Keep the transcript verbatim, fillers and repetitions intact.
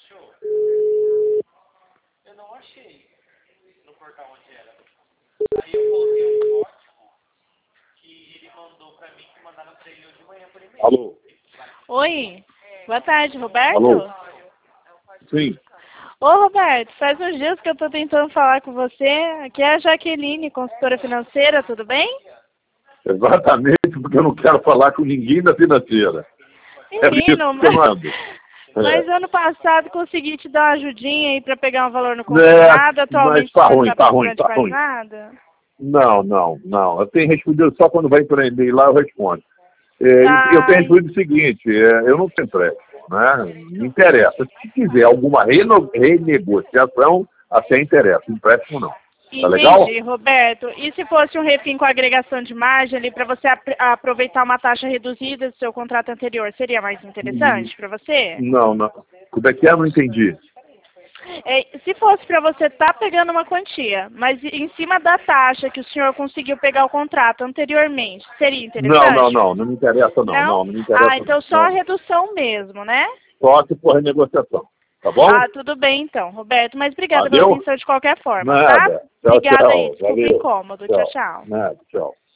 Eu não achei no portal onde era. Aí eu coloquei um código que ele mandou pra mim, que mandaram pra ele hoje de manhã por e-mail. Alô? Oi, boa tarde, Roberto. Alô? Sim. Ô, Roberto, faz uns dias que eu tô tentando falar com você. Aqui é a Jaqueline, consultora financeira, tudo bem? Exatamente, porque eu não quero falar com ninguém da financeira. Menino, é isso que eu mando. mas É. ano passado consegui te dar uma ajudinha aí pra pegar um valor no É, consignado. Atualmente mas tá você não ruim, tá tá ruim, precisando de tá mais ruim. nada? Não, não, não. Eu tenho respondido só quando vai para e-mail lá, eu respondo. É, Tá. eu tenho respondido o seguinte, é, eu não tenho empréstimo, né? Me interessa. Se quiser alguma reno, renegociação, até interessa. Empréstimo não. Tá legal? Entendi, Roberto. E se fosse um refim com agregação de margem ali para você ap aproveitar uma taxa reduzida do seu contrato anterior, seria mais interessante para você? Não, não. Como é que é? Não entendi. É, se fosse para você estar tá pegando uma quantia, mas em cima da taxa que o senhor conseguiu pegar o contrato anteriormente, seria interessante? Não, não, não. Não me interessa, não. Não, não, não me interessa. Ah, então só não. a redução mesmo, né? Só se for renegociação. Tá bom? Ah, tudo bem então, Roberto. Mas obrigada Valeu? pela atenção de qualquer forma, Nada. tá? Tchau, Obrigada tchau. aí. Desculpa o Valeu. incômodo. Tchau, tchau. Nada, tchau.